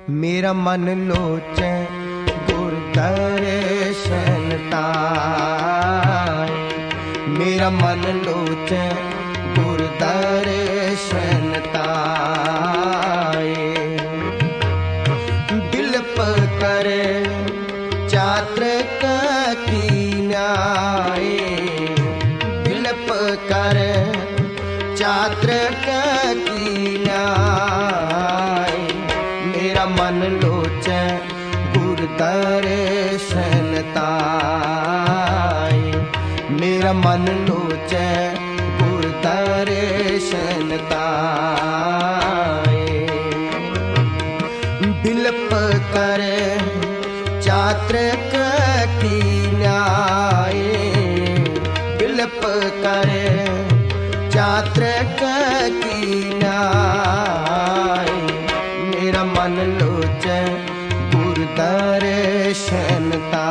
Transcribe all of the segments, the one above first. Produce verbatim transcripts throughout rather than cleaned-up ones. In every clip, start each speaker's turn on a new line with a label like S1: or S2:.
S1: मेरा मन लोचे गुर दर्शन ताय। मेरा मन लोचे गुर दर्शन ताय। बिलप करे चात्रक की न्याय। बिलप करे चात्रक की न्याय। मेरा मन लोचे गुर दर्शन ताय। मेरा मन लोचे गुर दर्शन ताय। बिलप करे चात्रक की न्याय। बिलप करे चात्रक की न्याय। मेरा मन लोचे गुर दर्शन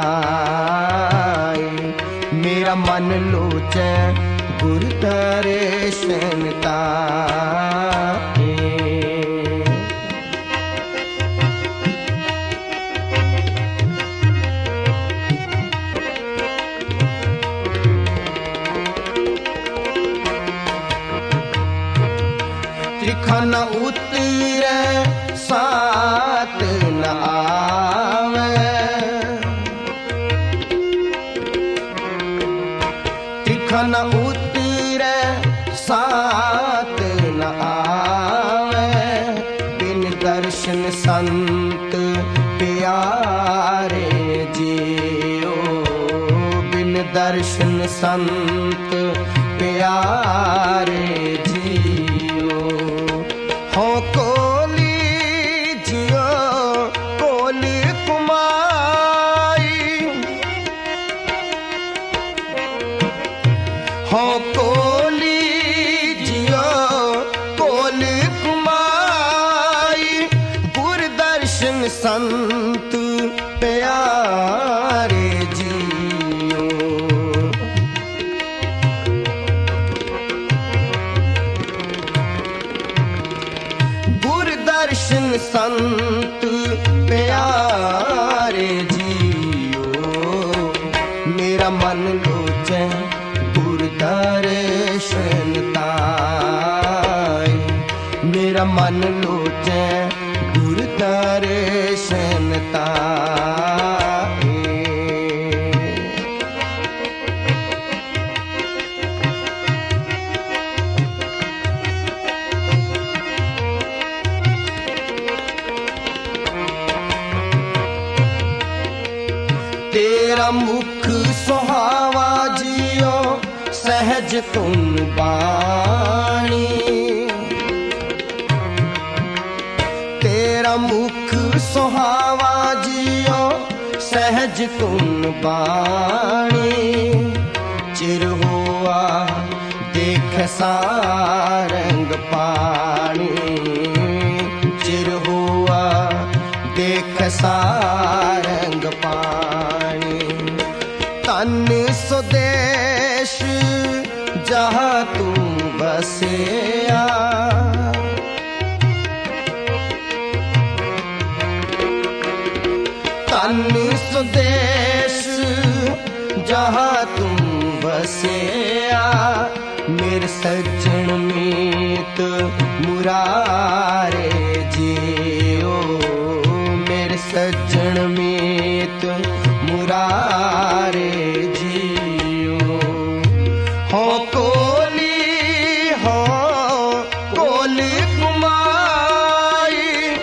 S1: ताय। मेरा मन लोचे गुर दर्शन ताय। त्रिखन उतरे सात न आवे। त्रिखन उतरे सात न आवे। बिन दर्शन संत प्यारे जियो। बिन दर्शन संत प्यारे जियो। हो कोली जियो कोली कुमाई। हो कोली जियो कोली कुमाई। गुर दर्शन संत प्यारे जियो। गुर दर्शन संत प्यारे जियो। मेरा मन लोचे गुर दर्शन ताय। मेरा मन लोचे गुर दर्शन ताय। तेरा मुख सुहावा जियो सहज तुम बाणी। तेरा मुख सुहावा जियो सहज तुम बाणी। चिर हुआ देख सारंग पानी। चिर हुआ देख सारंग पानी। तन स्वदेश जहाँ तू बसिया। तन स्वदेश जहाँ तुम बसिया। मेरे सज्जन मीत मुरारे जियो। मेरे सज्जन मीत मुरारे जियो। हो कोली हो कोली कुमाई।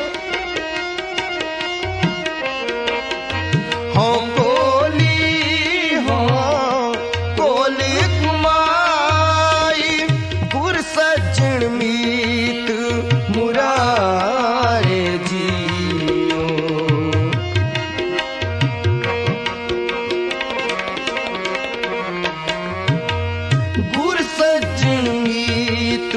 S1: हो कोली हो कोली कुमाई। गुर सज्जन मीत मुरारे जियो। गुर सज्जन मीत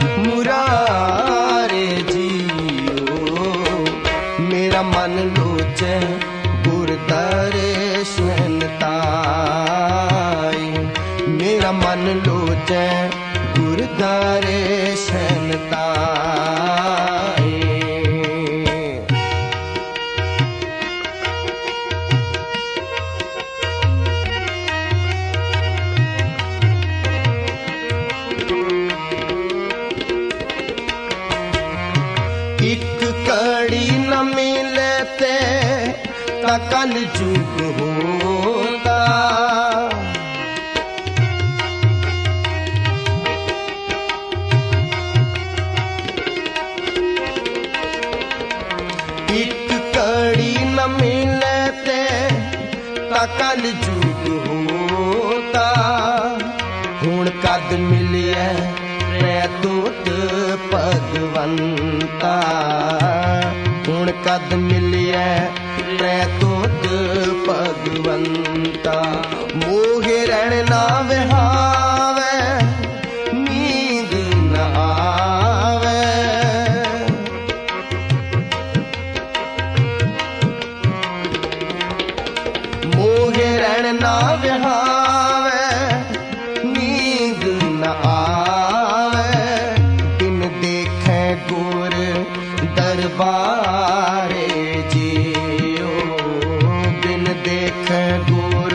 S1: मुरारे जियो। मेरा मन लोचे गुर दर्शन ताय। मेरा मन लोचे गुर दर्शन ताय। एक कड़ी न मिलते ता कल जुग होता। एक कड़ी न मिलते ता कल जुग होता। हुण कद मिलिया दूत भगवंता। हुण कद मिलिया दूत भगवंता। मोहे रहन ना विहावे नींद न आवे। मोहे रहन ना विहावे नींद न आवे। गुर दरबारे जियो बिन देख गुर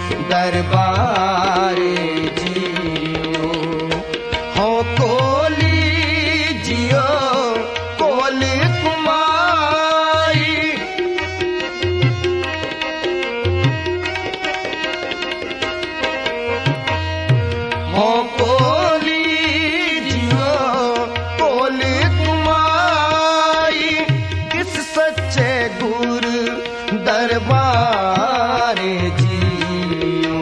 S1: दरबारे जियो। हो कोली जियो कोल कुमाई। हो कोली जियो कोल सच्चे गुर दरबारे जियो।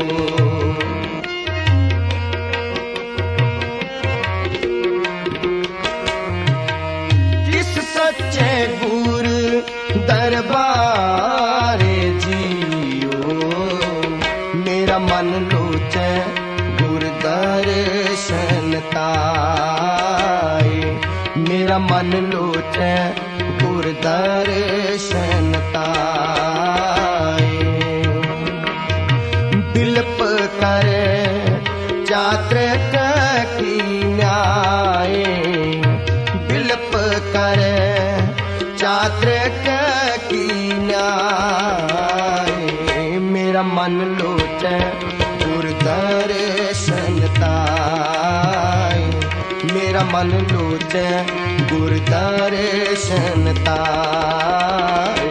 S1: जिस सच्चे गुर दरबारे जियो। मेरा मन लोचे गुर दर्शन ताए। मेरा मन लोचे गुर दर्शन ताए। बिलप करे चात्रिक की न्याय। बिलप करे चात्रिक की न्याय। मेरा मन लोचे गुर दर्शन ताए। मेरा मन लोचे गुर दर्शन ताए।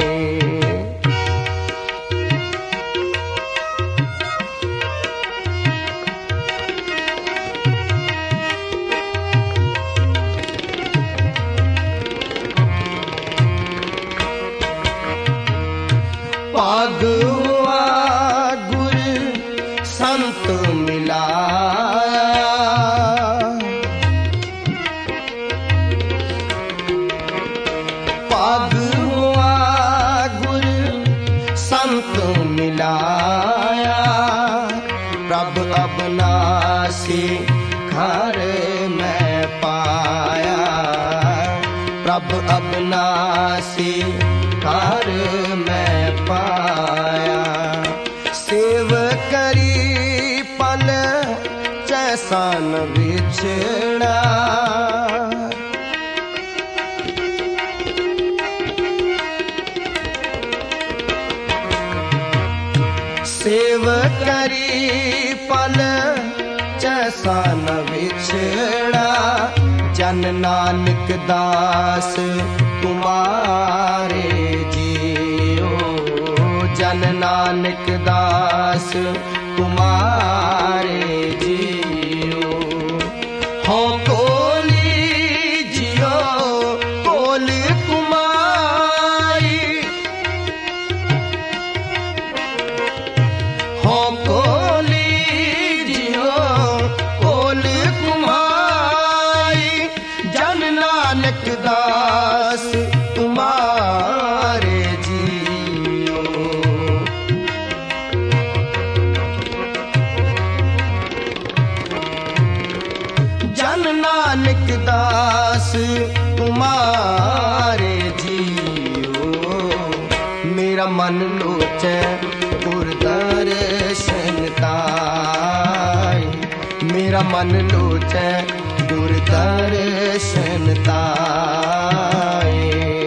S1: पाग हुआ गुर संत मिलाया। पाग हुआ गुर संत मिलाया। प्रभ अबनासी घर में पाया। प्रभ अबनासी घर में पाया। सेव करी पल जैसा न बिछड़ा। सेव करी पल जैसा न बिछड़ा। जन नानक दास तुम्हारे जियो। जन नानक दास तुम्हारे जियो। हो कोली जियो कोल कुमाई। हो कोली जियो कोल कुमाई। जन नानक दास तुम्हारे जियो। जन नानक दास तुम्हारे जियो। मेरा मन लोचे गुर दर्शन ताए। मेरा मन लोचे गुर दर्शन ताए।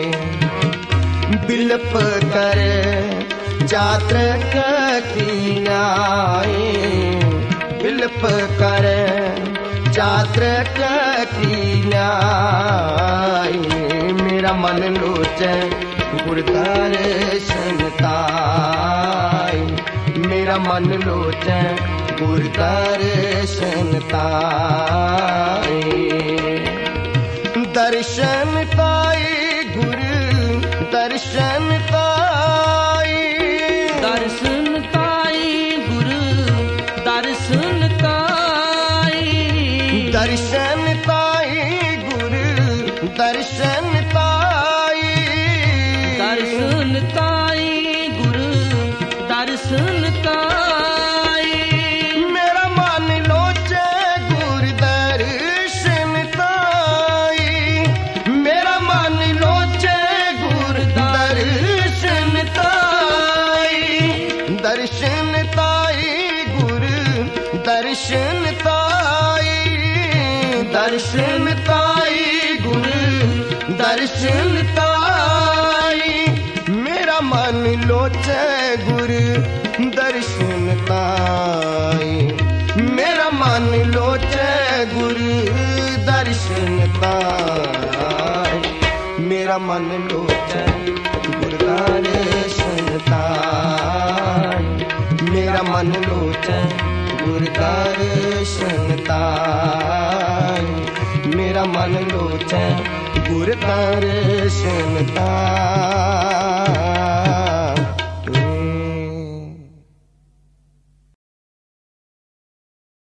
S1: बिलप करे चात्रिक की न्याय। बिलप करे चात्रिक की न्याय। मेरा मन लोचै गुर दर्शन ताई, मेरा मन लोचै गुर दर्शन ताई। दर्शन ताई गुरु दर्शन ताई,
S2: दर्शन ताई गुरु दर्शन ताई,
S1: दर्शन ताई गुरु दर्शन ताई,
S2: दर्शन ताई गुरु दर्शन ताई।
S1: मेरा मन लोचे गुर दर्शन ताई, मेरा मन लोचे गुर दर्शन ताई, दर्शन ताई गुरु दर्शन ताई, दर्शन ताई गुरु दर्शन ताई। मेरा मन लोचे गुरु दर्शन ताई, मेरा मन लोचे गुरु दर्शन ताई, मेरा मन लोचे गुरु दर्शन ताई, मेरा मन लोचे गुरु दर्शन ताई, मेरा मन लोचे गुर दर्शन ताई।